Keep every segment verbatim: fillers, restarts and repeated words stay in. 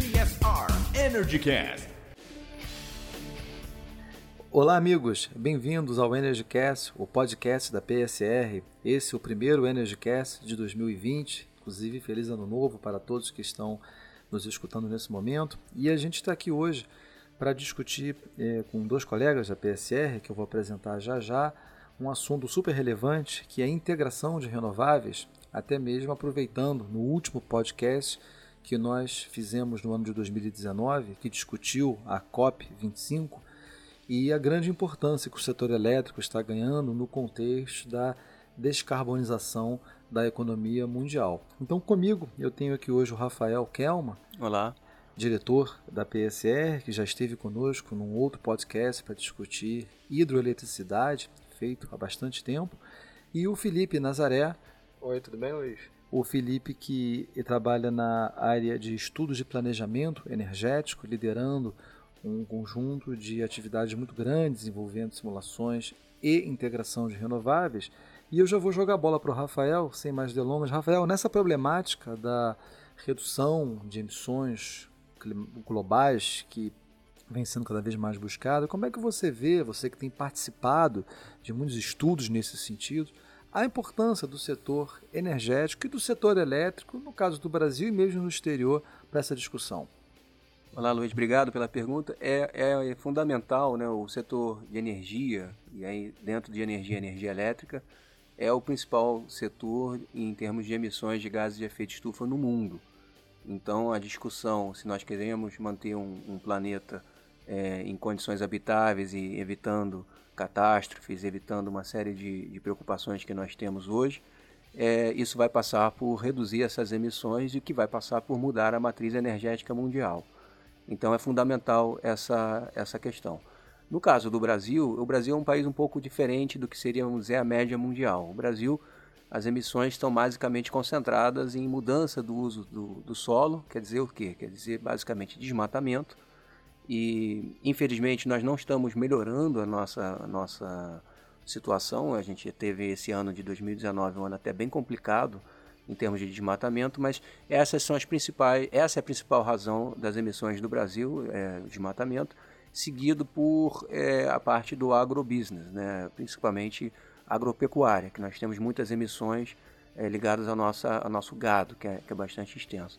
C S R EnergyCast. Olá amigos, bem-vindos ao EnergyCast, o podcast da P S R. Esse é o primeiro EnergyCast de dois mil e vinte, inclusive feliz ano novo para todos que estão nos escutando nesse momento. E a gente está aqui hoje para discutir é, com dois colegas da P S R, que eu vou apresentar já já, um assunto super relevante que é a integração de renováveis, até mesmo aproveitando no último podcast que nós fizemos no ano de dois mil e dezenove, que discutiu a COP vinte e cinco, e a grande importância que o setor elétrico está ganhando no contexto da descarbonização da economia mundial. Então comigo eu tenho aqui hoje o Rafael Kelma. Olá. Diretor da P S R, que já esteve conosco num outro podcast para discutir hidroeletricidade, feito há bastante tempo, e o Felipe Nazaré. Oi, tudo bem, Luiz? O Felipe que trabalha na área de estudos de planejamento energético, liderando um conjunto de atividades muito grandes envolvendo simulações e integração de renováveis. E eu já vou jogar a bola para o Rafael, sem mais delongas. Rafael, nessa problemática da redução de emissões globais que vem sendo cada vez mais buscada, como é que você vê, você que tem participado de muitos estudos nesse sentido, a importância do setor energético e do setor elétrico, no caso do Brasil e mesmo no exterior, para essa discussão? Olá, Luiz, obrigado pela pergunta. É, é fundamental, né, o setor de energia, e aí dentro de energia, energia elétrica, é o principal setor em termos de emissões de gases de efeito estufa no mundo. Então, a discussão, se nós queremos manter um, um planeta é, em condições habitáveis e evitando catástrofes, evitando uma série de, de preocupações que nós temos hoje, é, isso vai passar por reduzir essas emissões e que vai passar por mudar a matriz energética mundial. Então é fundamental essa, essa questão. No caso do Brasil, o Brasil é um país um pouco diferente do que seria, vamos dizer, a média mundial. O Brasil, as emissões estão basicamente concentradas em mudança do uso do, do solo, quer dizer o quê? Quer dizer basicamente desmatamento. E infelizmente nós não estamos melhorando a nossa, a nossa situação. A gente teve esse ano de dois mil e dezenove um ano até bem complicado em termos de desmatamento, mas essas são as principais, essa é a principal razão das emissões do Brasil, é, o desmatamento, seguido por é, a parte do agrobusiness, né, principalmente agropecuária, que nós temos muitas emissões é, ligadas ao, nossa, ao nosso gado, que é, que é bastante extenso.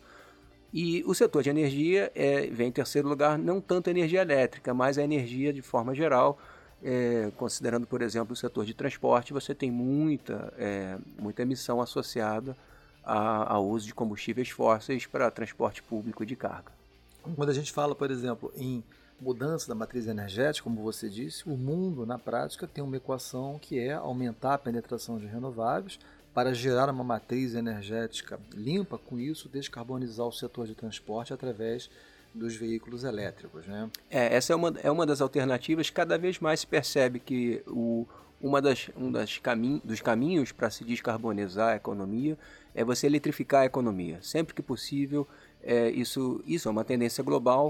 E o setor de energia é, vem em terceiro lugar, não tanto a energia elétrica, mas a energia de forma geral, é, considerando, por exemplo, o setor de transporte, você tem muita, é, muita emissão associada ao uso de combustíveis fósseis para transporte público de carga. Quando a gente fala, por exemplo, em mudança da matriz energética, como você disse, o mundo, na prática, tem uma equação que é aumentar a penetração de renováveis para gerar uma matriz energética limpa, com isso descarbonizar o setor de transporte através dos veículos elétricos, né? É, essa é uma, é uma das alternativas. Cada vez mais se percebe que o Uma das, um das camin- dos caminhos para se descarbonizar a economia é você eletrificar a economia. Sempre que possível, é, isso, isso é uma tendência global,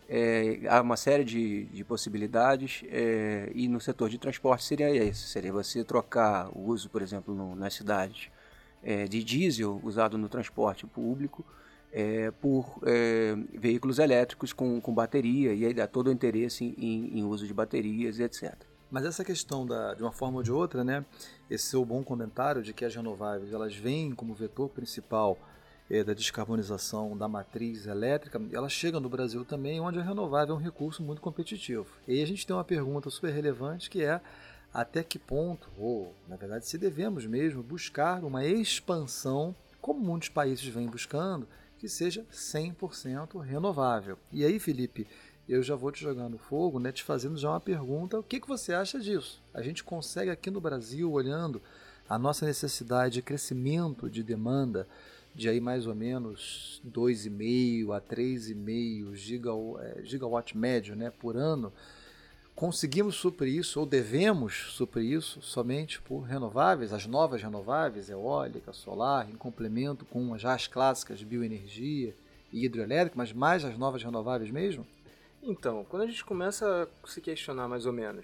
é, há uma série de, de possibilidades, é, e no setor de transporte seria esse, seria você trocar o uso, por exemplo, no, nas cidades, é, de diesel usado no transporte público, é, por é, veículos elétricos com, com bateria, e aí dá todo o interesse em, em uso de baterias e etcétera. Mas essa questão, da, de uma forma ou de outra, né, esse seu bom comentário de que as renováveis elas vêm como vetor principal é, da descarbonização da matriz elétrica, ela chega no Brasil também, onde a renovável é um recurso muito competitivo. E aí a gente tem uma pergunta super relevante que é até que ponto, ou na verdade se devemos mesmo buscar uma expansão, como muitos países vêm buscando, que seja cem por cento renovável. E aí, Felipe, eu já vou te jogar no fogo, né, te fazendo já uma pergunta, o que, que você acha disso? A gente consegue aqui no Brasil, olhando a nossa necessidade de crescimento de demanda de aí mais ou menos dois vírgula cinco a três vírgula cinco gigawatt médio, né, por ano, conseguimos suprir isso ou devemos suprir isso somente por renováveis, as novas renováveis, eólica, solar, em complemento com já as clássicas de bioenergia e hidroelétrica, mas mais as novas renováveis mesmo? Então, quando a gente começa a se questionar mais ou menos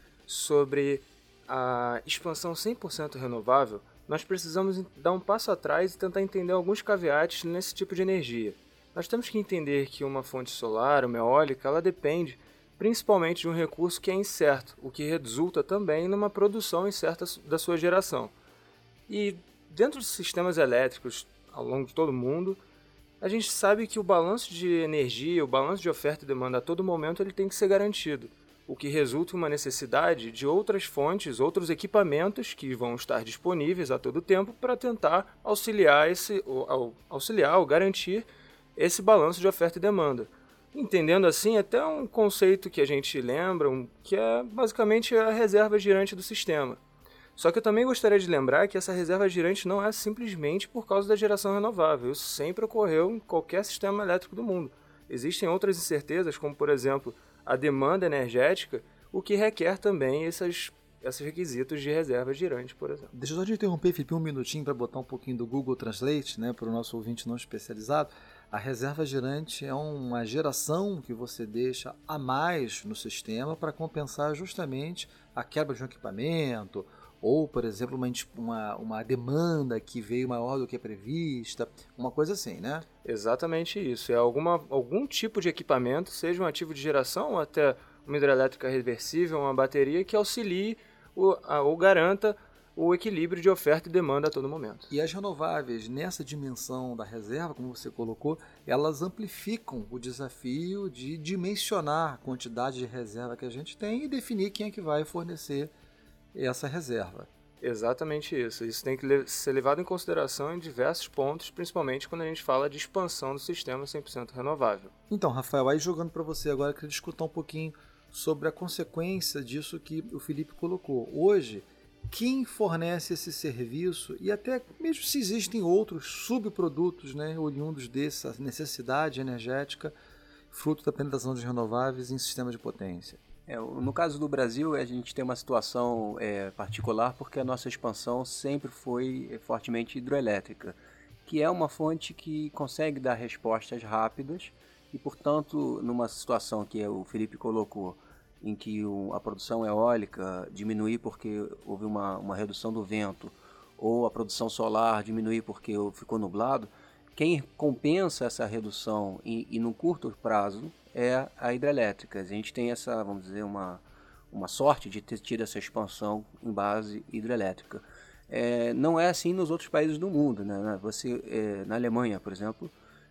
sobre a expansão cem por cento renovável, nós precisamos dar um passo atrás e tentar entender alguns caveates nesse tipo de energia. Nós temos que entender que uma fonte solar, uma eólica, ela depende principalmente de um recurso que é incerto, o que resulta também numa produção incerta da sua geração. E dentro dos sistemas elétricos ao longo de todo o mundo, a gente sabe que o balanço de energia, o balanço de oferta e demanda a todo momento, ele tem que ser garantido, o que resulta em uma necessidade de outras fontes, outros equipamentos que vão estar disponíveis a todo tempo para tentar auxiliar, esse, auxiliar ou garantir esse balanço de oferta e demanda. Entendendo assim, até um conceito que a gente lembra, um, que é basicamente a reserva girante do sistema. Só que eu também gostaria de lembrar que essa reserva girante não é simplesmente por causa da geração renovável. Isso sempre ocorreu em qualquer sistema elétrico do mundo. Existem outras incertezas, como por exemplo a demanda energética, o que requer também esses, esses requisitos de reserva girante, por exemplo. Deixa eu só te interromper, Felipe, um minutinho para botar um pouquinho do Google Translate, né, para o nosso ouvinte não especializado. A reserva girante é uma geração que você deixa a mais no sistema para compensar justamente a quebra de um equipamento, ou, por exemplo, uma, uma, uma demanda que veio maior do que prevista, uma coisa assim, né? Exatamente isso. É alguma, algum tipo de equipamento, seja um ativo de geração ou até uma hidrelétrica reversível, uma bateria que auxilie ou, ou garanta o equilíbrio de oferta e demanda a todo momento. E as renováveis, nessa dimensão da reserva, como você colocou, elas amplificam o desafio de dimensionar a quantidade de reserva que a gente tem e definir quem é que vai fornecer essa reserva. Exatamente isso. Isso tem que ser levado em consideração em diversos pontos, principalmente quando a gente fala de expansão do sistema cem por cento renovável. Então, Rafael, aí jogando para você agora, eu queria discutir um pouquinho sobre a consequência disso que o Felipe colocou. Hoje, quem fornece esse serviço, e até mesmo se existem outros subprodutos, né, oriundos dessa necessidade energética, fruto da penetração de renováveis em sistemas de potência? É, no caso do Brasil, a gente tem uma situação é, particular porque a nossa expansão sempre foi fortemente hidroelétrica, que é uma fonte que consegue dar respostas rápidas e, portanto, numa situação que o Felipe colocou, em que a produção eólica diminuir porque houve uma, uma redução do vento, ou a produção solar diminuir porque ficou nublado, quem compensa essa redução e, e no curto prazo é a hidrelétrica. A gente tem essa, vamos dizer, uma, uma sorte de ter tido essa expansão em base hidrelétrica. É, não é assim nos outros países do mundo, né? Você, é, na Alemanha, por exemplo,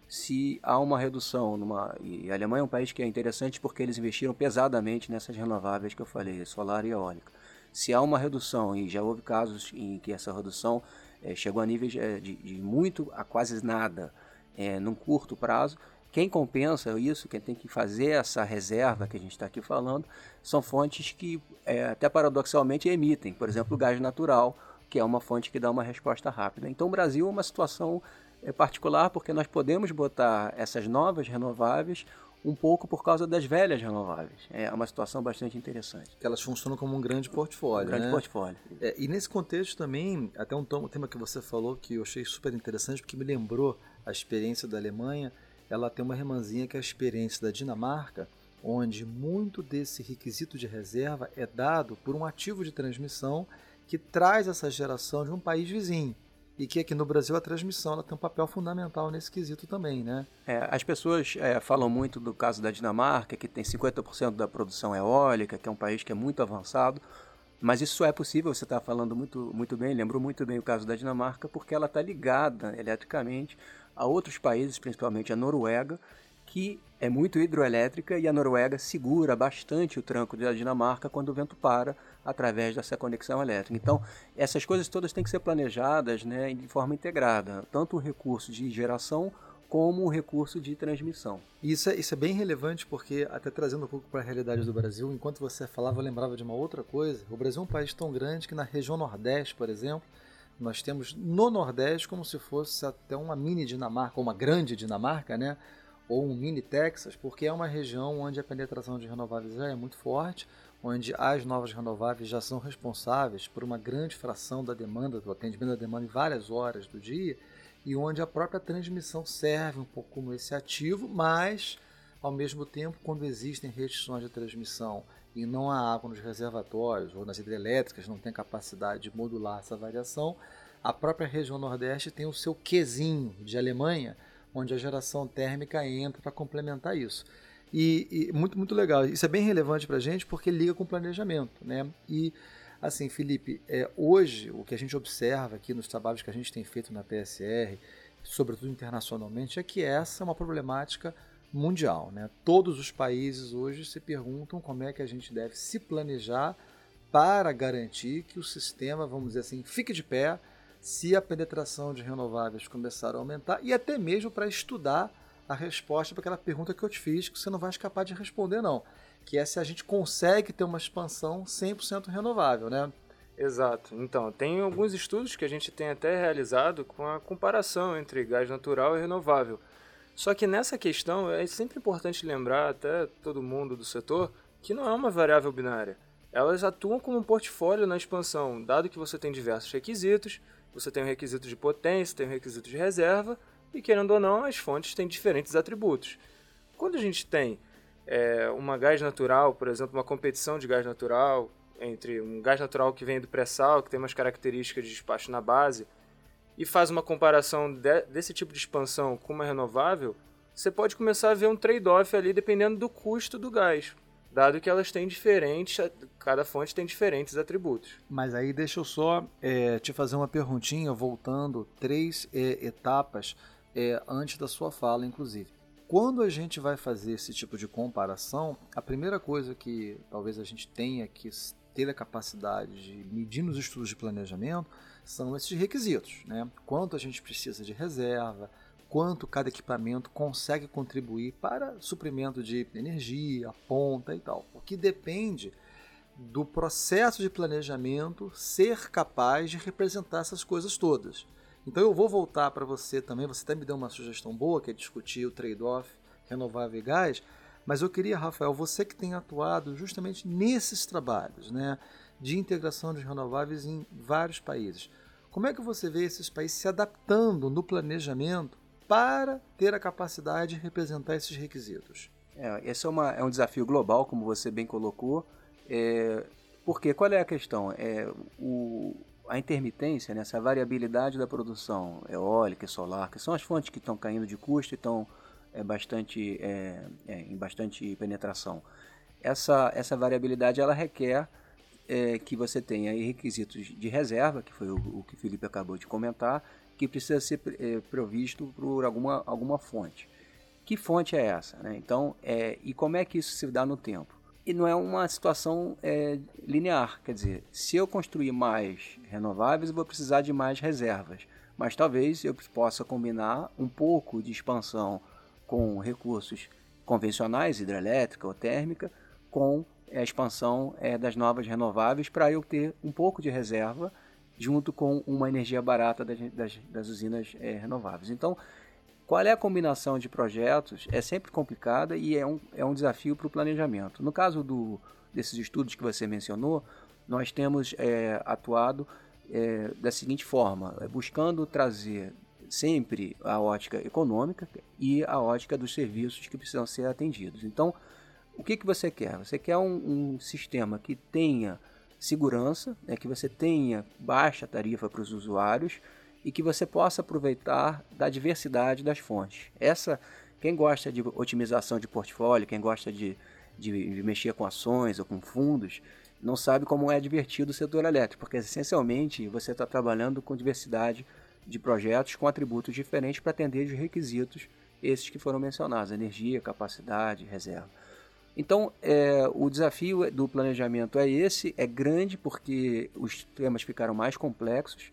se há uma redução, numa, e a Alemanha é um país que é interessante porque eles investiram pesadamente nessas renováveis que eu falei, solar e eólica. Se há uma redução, e já houve casos em que essa redução é, chegou a níveis é, de, de muito a quase nada é, num curto prazo, quem compensa isso, quem tem que fazer essa reserva que a gente está aqui falando, são fontes que é, até paradoxalmente emitem, por exemplo, o gás natural, que é uma fonte que dá uma resposta rápida. Então o Brasil é uma situação é, particular porque nós podemos botar essas novas renováveis um pouco por causa das velhas renováveis. É uma situação bastante interessante. Que elas funcionam como um grande portfólio, um grande né? portfólio. É, e nesse contexto também, até um tema que você falou que eu achei super interessante, porque me lembrou a experiência da Alemanha. Ela tem uma irmãzinha que é a experiência da Dinamarca, onde muito desse requisito de reserva é dado por um ativo de transmissão que traz essa geração de um país vizinho. E que aqui no Brasil a transmissão ela tem um papel fundamental nesse quesito também, né? É, as pessoas é, falam muito do caso da Dinamarca, que tem cinquenta por cento da produção eólica, que é um país que é muito avançado, mas isso só é possível, você está falando muito, muito bem, lembrou muito bem o caso da Dinamarca, porque ela está ligada eletricamente a outros países, principalmente a Noruega, que é muito hidroelétrica e a Noruega segura bastante o tranco da Dinamarca quando o vento para através dessa conexão elétrica. Então, essas coisas todas têm que ser planejadas, né, de forma integrada, tanto o recurso de geração como o recurso de transmissão. Isso é, isso é bem relevante porque, até trazendo um pouco para a realidade do Brasil, enquanto você falava, eu lembrava de uma outra coisa. O Brasil é um país tão grande que na região Nordeste, por exemplo, nós temos no Nordeste como se fosse até uma mini Dinamarca, ou uma grande Dinamarca, né? Ou um mini Texas, porque é uma região onde a penetração de renováveis já é muito forte, onde as novas renováveis já são responsáveis por uma grande fração da demanda, do atendimento da demanda em várias horas do dia, e onde a própria transmissão serve um pouco como esse ativo, mas, ao mesmo tempo, quando existem restrições de transmissão e não há água nos reservatórios ou nas hidrelétricas, não tem capacidade de modular essa variação, a própria região Nordeste tem o seu quezinho de Alemanha, onde a geração térmica entra para complementar isso. E, e muito, muito legal. Isso é bem relevante para a gente porque liga com o planejamento, né? E, assim, Felipe, é, hoje o que a gente observa aqui nos trabalhos que a gente tem feito na P S R, sobretudo internacionalmente, é que essa é uma problemática mundial, né? Todos os países hoje se perguntam como é que a gente deve se planejar para garantir que o sistema, vamos dizer assim, fique de pé se a penetração de renováveis começar a aumentar e até mesmo para estudar a resposta para aquela pergunta que eu te fiz, que você não vai escapar de responder não, que é se a gente consegue ter uma expansão cem por cento renovável, né? Exato. Então, tem alguns estudos que a gente tem até realizado com a comparação entre gás natural e renovável. Só que nessa questão é sempre importante lembrar, até todo mundo do setor, que não é uma variável binária. Elas atuam como um portfólio na expansão, dado que você tem diversos requisitos, você tem um requisito de potência, tem um requisito de reserva, e querendo ou não, as fontes têm diferentes atributos. Quando a gente tem é, uma gás natural, por exemplo, uma competição de gás natural, entre um gás natural que vem do pré-sal, que tem umas características de despacho na base, e faz uma comparação de, desse tipo de expansão com uma renovável, você pode começar a ver um trade-off ali dependendo do custo do gás, dado que elas têm diferentes, cada fonte tem diferentes atributos. Mas aí deixa eu só é, te fazer uma perguntinha, voltando três é, etapas é, antes da sua fala, inclusive. Quando a gente vai fazer esse tipo de comparação, a primeira coisa que talvez a gente tenha que ter a capacidade de medir nos estudos de planejamento são esses requisitos, né? Quanto a gente precisa de reserva, quanto cada equipamento consegue contribuir para suprimento de energia, ponta e tal. O que depende do processo de planejamento ser capaz de representar essas coisas todas. Então eu vou voltar para você também, você até me deu uma sugestão boa, que é discutir o trade-off renovável e gás, mas eu queria, Rafael, você que tem atuado justamente nesses trabalhos, né, de integração de renováveis em vários países. Como é que você vê esses países se adaptando no planejamento para ter a capacidade de representar esses requisitos? É, esse é, uma, é um desafio global, como você bem colocou, é, porque qual é a questão? É, o, a intermitência, né, essa variabilidade da produção eólica e solar, que são as fontes que estão caindo de custo e estão é, bastante, é, é, em bastante penetração. Essa, essa variabilidade ela requer é, que você tenha aí requisitos de reserva, que foi o, o que o Felipe acabou de comentar, que precisa ser é, provisto por alguma, alguma fonte. Que fonte é essa? Né? Então, é, e como é que isso se dá no tempo? E não é uma situação é, linear, quer dizer, se eu construir mais renováveis, eu vou precisar de mais reservas, mas talvez eu possa combinar um pouco de expansão com recursos convencionais, hidrelétrica ou térmica, com a expansão é, das novas renováveis para eu ter um pouco de reserva junto com uma energia barata das, das, das usinas é, renováveis. Então, qual é a combinação de projetos? É sempre complicada e é um, é um desafio para o planejamento. No caso do, desses estudos que você mencionou, nós temos é, atuado é, da seguinte forma, buscando trazer sempre a ótica econômica e a ótica dos serviços que precisam ser atendidos. Então, o que, que você quer? Você quer um, um sistema que tenha segurança, né, que você tenha baixa tarifa para os usuários, e que você possa aproveitar da diversidade das fontes. Essa, quem gosta de otimização de portfólio, quem gosta de, de, de mexer com ações ou com fundos, não sabe como é divertido o setor elétrico, porque essencialmente você está trabalhando com diversidade de projetos com atributos diferentes para atender os requisitos, esses que foram mencionados, energia, capacidade, reserva. Então, é, o desafio do planejamento é esse, é grande porque os temas ficaram mais complexos.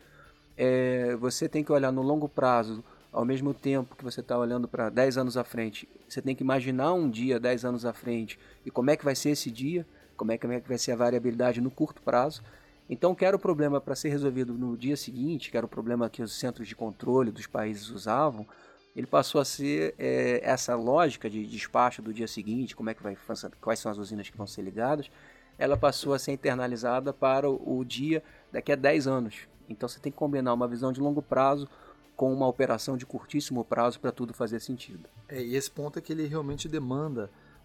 É, você tem que olhar no longo prazo, ao mesmo tempo que você está olhando para dez anos à frente. Você tem que imaginar um dia dez anos à frente e como é que vai ser esse dia, como é que, como é que vai ser a variabilidade no curto prazo. Então, que era o problema para ser resolvido no dia seguinte, que era o problema que os centros de controle dos países usavam, ele passou a ser é, essa lógica de despacho do dia seguinte, como é que vai, quais são as usinas que vão ser ligadas, ela passou a ser internalizada para o, o dia daqui a dez anos. Então você tem que combinar uma visão de longo prazo com uma operação de curtíssimo prazo para tudo fazer sentido. É, e esse ponto é que ele realmente demanda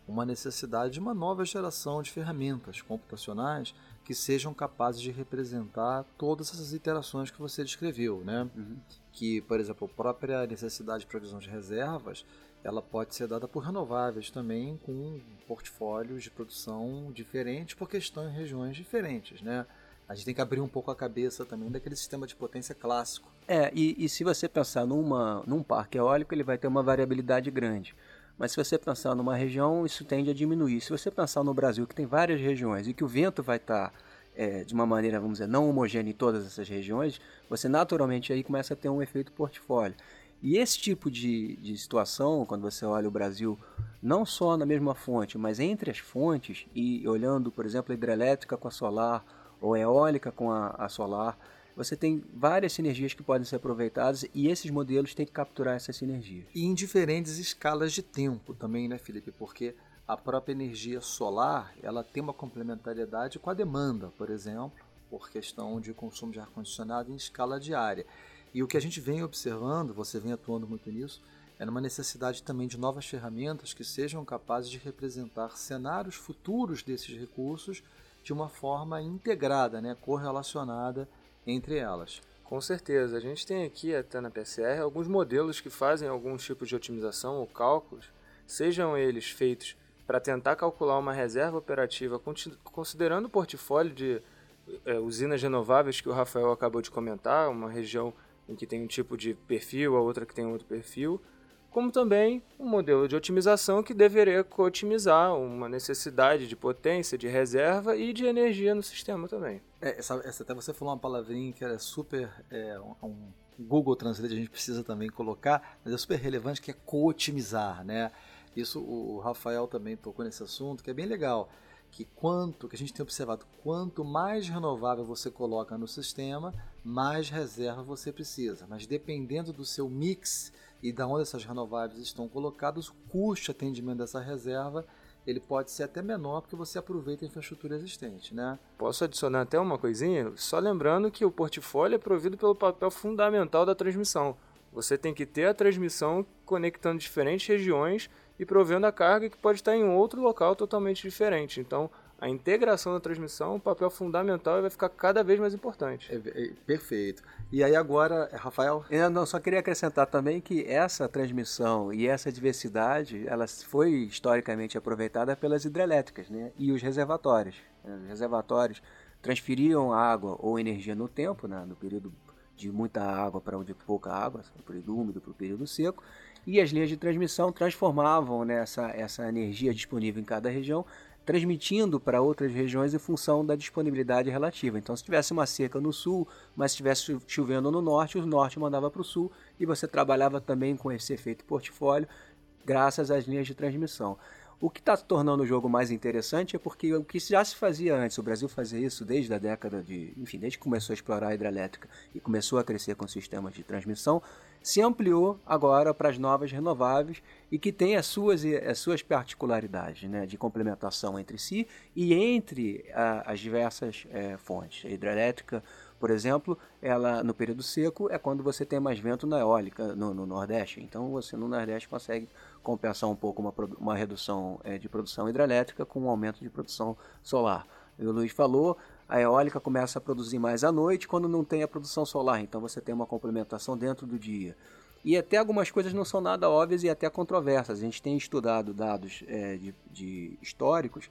uma necessidade de uma nova geração de ferramentas computacionais que sejam capazes de representar todas essas interações que você descreveu, né? Uhum. Que, por exemplo, a própria necessidade de provisão de reservas, ela pode ser dada por renováveis também, com portfólios de produção diferentes, porque estão em regiões diferentes, né? A gente tem que abrir um pouco a cabeça também daquele sistema de potência clássico. É, e, e se você pensar numa, num parque eólico, ele vai ter uma variabilidade grande. Mas se você pensar numa região, isso tende a diminuir. Se você pensar no Brasil, que tem várias regiões e que o vento vai estar é, de uma maneira, vamos dizer, não homogênea em todas essas regiões, você naturalmente aí começa a ter um efeito portfólio. E esse tipo de, de situação, quando você olha o Brasil, não só na mesma fonte, mas entre as fontes, e olhando, por exemplo, a hidrelétrica com a solar, ou a eólica com a, a solar, você tem várias sinergias que podem ser aproveitadas e esses modelos têm que capturar essas sinergias. E em diferentes escalas de tempo também, né, Felipe? Porque a própria energia solar, ela tem uma complementariedade com a demanda, por exemplo, por questão de consumo de ar-condicionado em escala diária. E o que a gente vem observando, você vem atuando muito nisso, é uma necessidade também de novas ferramentas que sejam capazes de representar cenários futuros desses recursos de uma forma integrada, né, correlacionada entre elas. Com certeza. A gente tem aqui, até na P S R, alguns modelos que fazem alguns tipos de otimização ou cálculos, sejam eles feitos para tentar calcular uma reserva operativa considerando o portfólio de é, usinas renováveis que o Rafael acabou de comentar, uma região em que tem um tipo de perfil, a outra que tem outro perfil, como também um modelo de otimização que deveria co-otimizar uma necessidade de potência, de reserva e de energia no sistema também. É, essa, essa, até você falou uma palavrinha que era super, é, um, um Google Translate a gente precisa também colocar, mas é super relevante, que é co-otimizar, né? Isso o Rafael também tocou nesse assunto, que é bem legal, que quanto, que a gente tem observado, quanto mais renovável você coloca no sistema, mais reserva você precisa, mas dependendo do seu mix e da onde essas renováveis estão colocadas, o custo de atendimento dessa reserva ele pode ser até menor porque você aproveita a infraestrutura existente, né? Posso adicionar até uma coisinha? Só lembrando que o portfólio é provido pelo papel fundamental da transmissão. Você tem que ter a transmissão conectando diferentes regiões e provendo a carga que pode estar em outro local totalmente diferente. Então, a integração da transmissão é um papel fundamental e vai ficar cada vez mais importante. É, é, perfeito. E aí agora, Rafael? Eu não, só queria acrescentar também que essa transmissão e essa diversidade, ela foi historicamente aproveitada pelas hidrelétricas, né? E os reservatórios. Os reservatórios transferiam água ou energia no tempo, né? No período de muita água para o de pouca água, do período úmido para o período seco, e as linhas de transmissão transformavam, né, essa, essa energia disponível em cada região, transmitindo para outras regiões em função da disponibilidade relativa. Então, se tivesse uma seca no sul, mas se estivesse chovendo no norte, o norte mandava para o sul e você trabalhava também com esse efeito portfólio graças às linhas de transmissão. O que está tornando o jogo mais interessante é porque o que já se fazia antes, o Brasil fazia isso desde a década de, enfim, desde que começou a explorar a hidrelétrica e começou a crescer com sistemas de transmissão, se ampliou agora para as novas renováveis e que tem as suas, as suas particularidades, né, de complementação entre si e entre a, as diversas é, fontes. A hidrelétrica, por exemplo, ela no período seco é quando você tem mais vento na eólica no, no Nordeste. Então você no Nordeste consegue compensar um pouco uma, uma redução é, de produção hidrelétrica com um aumento de produção solar. E o Luiz falou, a eólica começa a produzir mais à noite quando não tem a produção solar. Então você tem uma complementação dentro do dia. E até algumas coisas não são nada óbvias e até controversas. A gente tem estudado dados é, de, de históricos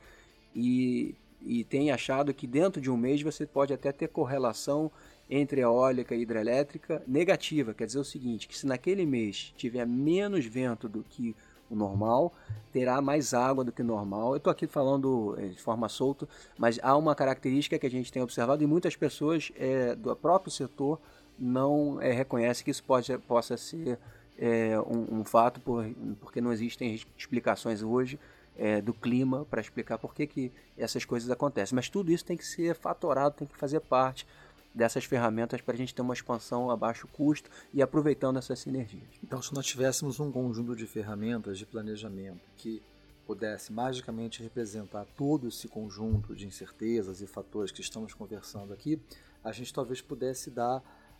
e e tem achado que dentro de um mês você pode até ter correlação entre eólica e hidrelétrica negativa. Quer dizer o seguinte, que se naquele mês tiver menos vento do que o normal, terá mais água do que o normal. Eu estou aqui falando de forma solta, mas há uma característica que a gente tem observado e muitas pessoas é, do próprio setor não é, reconhecem que isso pode, possa ser é, um, um fato, por, porque não existem explicações hoje É, do clima para explicar por que, que essas coisas acontecem. Mas tudo isso tem que ser fatorado, tem que fazer parte dessas ferramentas para a gente ter uma expansão a baixo custo e aproveitando essas sinergias. Então, se nós tivéssemos um conjunto de ferramentas de planejamento que pudesse magicamente representar todo esse conjunto de incertezas e fatores que estamos conversando aqui, a gente talvez pudesse dar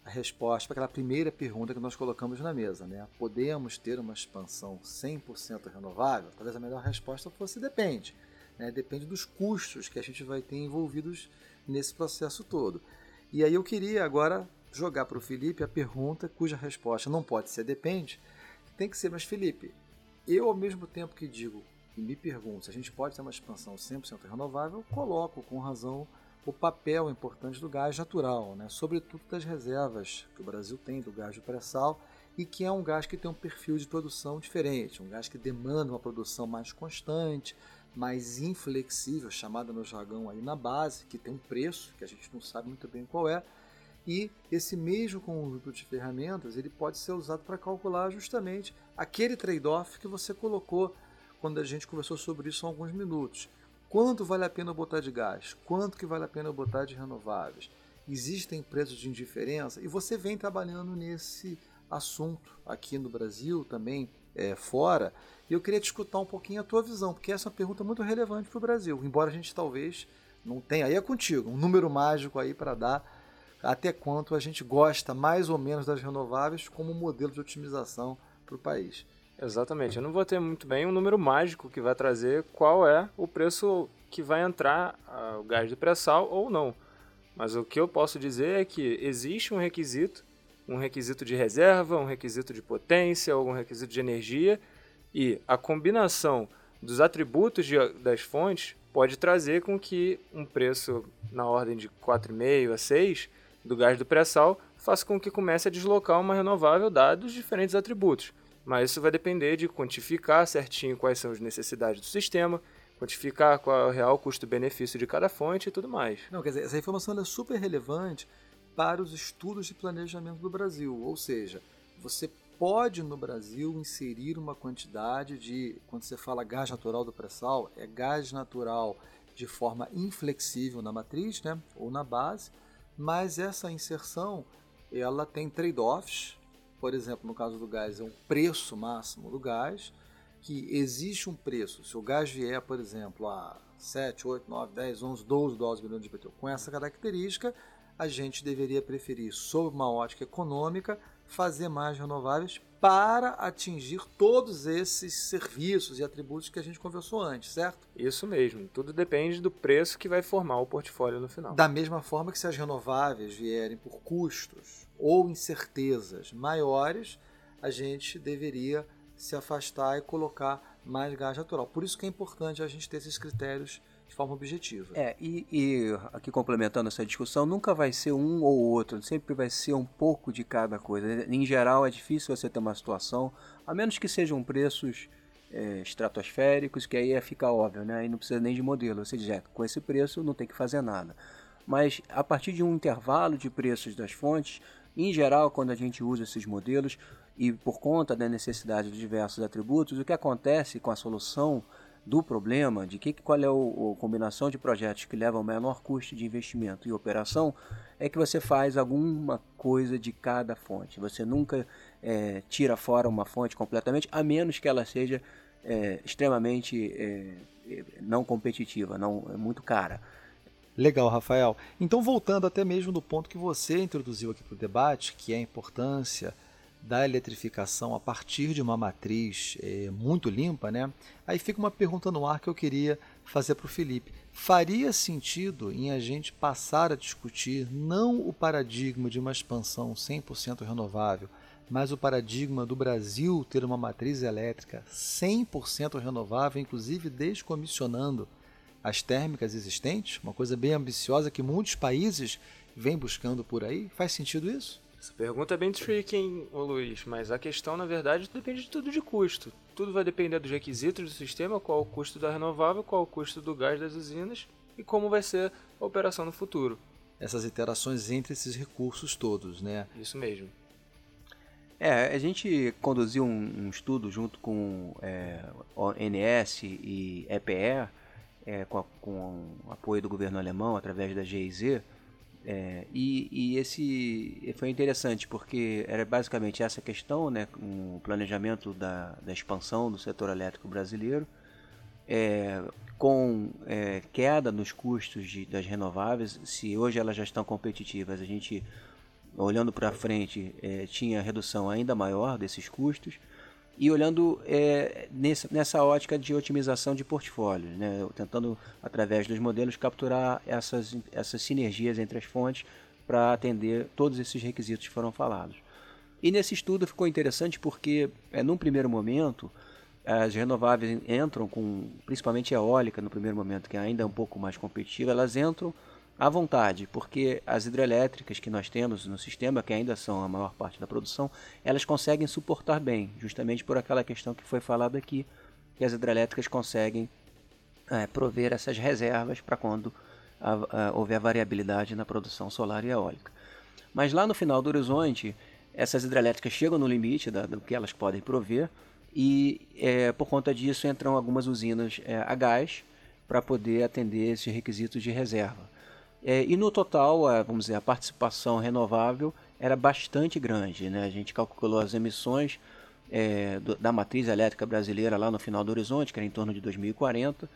a resposta para aquela primeira pergunta que nós colocamos na mesa, né? Podemos ter uma expansão cem por cento renovável? Talvez a melhor resposta fosse depende. Né? Depende dos custos que a gente vai ter envolvidos nesse processo todo. E aí eu queria agora jogar para o Felipe a pergunta cuja resposta não pode ser depende, tem que ser, mas Felipe, eu ao mesmo tempo que digo e me pergunto se a gente pode ter uma expansão cem por cento renovável, coloco com razão o papel importante do gás natural, né? Sobretudo das reservas que o Brasil tem do gás de pré-sal e que é um gás que tem um perfil de produção diferente, um gás que demanda uma produção mais constante, mais inflexível, chamada no jargão aí na base, que tem um preço que a gente não sabe muito bem qual é, e esse mesmo conjunto de ferramentas ele pode ser usado para calcular justamente aquele trade-off que você colocou quando a gente conversou sobre isso há alguns minutos. Quanto vale a pena botar de gás? Quanto que vale a pena botar de renováveis? Existem preços de indiferença? E você vem trabalhando nesse assunto aqui no Brasil, também é, fora, e eu queria te escutar um pouquinho a tua visão, porque essa é uma pergunta muito relevante para o Brasil, embora a gente talvez não tenha, aí é contigo, um número mágico aí para dar até quanto a gente gosta mais ou menos das renováveis como modelo de otimização para o país. Exatamente, eu não vou ter muito bem um número mágico que vai trazer qual é o preço que vai entrar uh, o gás de pré-sal ou não. Mas o que eu posso dizer é que existe um requisito, um requisito de reserva, um requisito de potência, algum requisito de energia, e a combinação dos atributos de, das fontes pode trazer com que um preço na ordem de quatro vírgula cinco a seis do gás do pré-sal faça com que comece a deslocar uma renovável dados diferentes atributos. Mas isso vai depender de quantificar certinho quais são as necessidades do sistema, quantificar qual é o real custo-benefício de cada fonte e tudo mais. Não, quer dizer, essa informação é super relevante para os estudos de planejamento do Brasil. Ou seja, você pode no Brasil inserir uma quantidade de, quando você fala gás natural do pré-sal, é gás natural de forma inflexível na matriz, né, ou na base, mas essa inserção ela tem trade-offs. Por exemplo, no caso do gás, é um preço máximo do gás, que existe um preço. Se o gás vier, por exemplo, a sete, oito, nove, dez, onze, doze dólares por milhão de I P T U, com essa característica, a gente deveria preferir, sob uma ótica econômica, fazer mais renováveis para atingir todos esses serviços e atributos que a gente conversou antes, certo? Isso mesmo. Tudo depende do preço que vai formar o portfólio no final. Da mesma forma que se as renováveis vierem por custos ou incertezas maiores, a gente deveria se afastar e colocar mais gás natural. Por isso que é importante a gente ter esses critérios de forma objetiva. É, e, e aqui complementando essa discussão, nunca vai ser um ou outro, sempre vai ser um pouco de cada coisa. Em geral é difícil você ter uma situação, a menos que sejam preços é, estratosféricos, que aí fica óbvio, né? Aí não precisa nem de modelo, você diz, é, com esse preço não tem que fazer nada. Mas a partir de um intervalo de preços das fontes, em geral, quando a gente usa esses modelos, e por conta da necessidade de diversos atributos, o que acontece com a solução do problema, de que, qual é o, a combinação de projetos que levam ao menor custo de investimento e operação, é que você faz alguma coisa de cada fonte. Você nunca é, tira fora uma fonte completamente, a menos que ela seja é, extremamente é, não competitiva, não, é muito cara. Legal, Rafael. Então, voltando até mesmo do ponto que você introduziu aqui para o debate, que é a importância da eletrificação a partir de uma matriz é, muito limpa, né? Aí fica uma pergunta no ar que eu queria fazer para o Felipe. Faria sentido em a gente passar a discutir não o paradigma de uma expansão cem por cento renovável, mas o paradigma do Brasil ter uma matriz elétrica cem por cento renovável, inclusive descomissionando as térmicas existentes? Uma coisa bem ambiciosa que muitos países vêm buscando por aí. Faz sentido isso? Essa pergunta é bem tricky, hein, ô Luiz, mas a questão, na verdade, depende de tudo de custo. Tudo vai depender dos requisitos do sistema, qual o custo da renovável, qual o custo do gás das usinas e como vai ser a operação no futuro. Essas interações entre esses recursos todos, né? Isso mesmo. É, a gente conduziu um, um estudo junto com é, O N S e E P E, é, com, a, com o apoio do governo alemão através da G I Z, É, e, e esse foi interessante porque era basicamente essa questão, né, o planejamento da, da expansão do setor elétrico brasileiro, é, com é, queda nos custos de, das renováveis. Se hoje elas já estão competitivas, a gente olhando para frente, é, tinha redução ainda maior desses custos. E olhando é, nessa, nessa ótica de otimização de portfólios, né? Tentando, através dos modelos, capturar essas, essas sinergias entre as fontes para atender todos esses requisitos que foram falados. E nesse estudo ficou interessante porque, é, num primeiro momento, as renováveis entram com, principalmente a eólica no primeiro momento, que ainda é um pouco mais competitiva, elas entram à vontade, porque as hidrelétricas que nós temos no sistema, que ainda são a maior parte da produção, elas conseguem suportar bem, justamente por aquela questão que foi falada aqui, que as hidrelétricas conseguem é, prover essas reservas para quando a, a, houver variabilidade na produção solar e eólica. Mas lá no final do horizonte, essas hidrelétricas chegam no limite da, do que elas podem prover e, é, por conta disso, entram algumas usinas é, a gás para poder atender esses requisitos de reserva. É, e no total, a, vamos dizer, a participação renovável era bastante grande, né? A gente calculou as emissões é, do, da matriz elétrica brasileira lá no final do horizonte, que era em torno de dois mil e quarenta,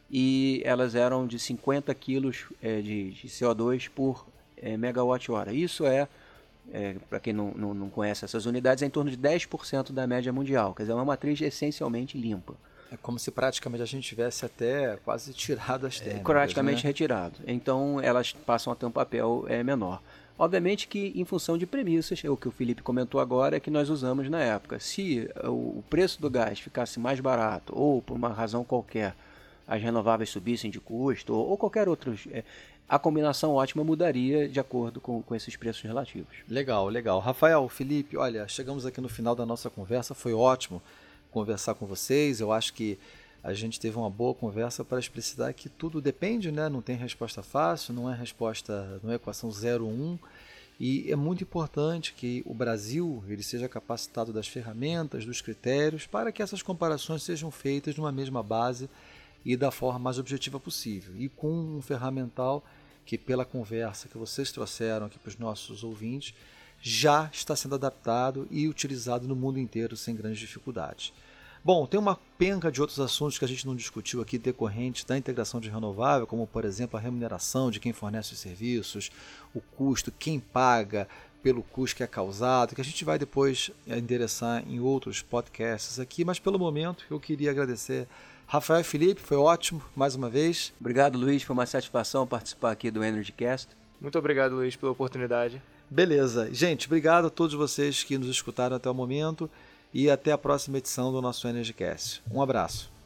e elas eram de cinquenta quilos é, de, de C O dois por é, megawatt-hora. Isso é, é para quem não, não, não conhece essas unidades, é em torno de dez por cento da média mundial, quer dizer, é uma matriz essencialmente limpa. É como se praticamente a gente tivesse até quase tirado as térmicas, é, praticamente né? retirado. Então elas passam a ter um papel é, menor. Obviamente que em função de premissas, é o que o Felipe comentou agora, é que nós usamos na época. Se o preço do gás ficasse mais barato ou por uma razão qualquer as renováveis subissem de custo ou, ou qualquer outro, é, a combinação ótima mudaria de acordo com, com esses preços relativos. Legal, legal. Rafael, Felipe, olha, chegamos aqui no final da nossa conversa, foi ótimo conversar com vocês. Eu acho que a gente teve uma boa conversa para explicitar que tudo depende, né? Não tem resposta fácil, não é resposta, não é equação zero um, e é muito importante que o Brasil ele seja capacitado das ferramentas, dos critérios, para que essas comparações sejam feitas numa mesma base e da forma mais objetiva possível, e com um ferramental que, pela conversa que vocês trouxeram aqui para os nossos ouvintes, já está sendo adaptado e utilizado no mundo inteiro sem grandes dificuldades. Bom, tem uma penca de outros assuntos que a gente não discutiu aqui decorrentes da integração de renovável, como, por exemplo, a remuneração de quem fornece os serviços, o custo, quem paga pelo custo que é causado, que a gente vai depois endereçar em outros podcasts aqui, mas pelo momento eu queria agradecer Rafael e Felipe, foi ótimo mais uma vez. Obrigado, Luiz, foi uma satisfação participar aqui do EnergyCast. Muito obrigado, Luiz, pela oportunidade. Beleza. Gente, obrigado a todos vocês que nos escutaram até o momento e até a próxima edição do nosso EnergyCast. Um abraço.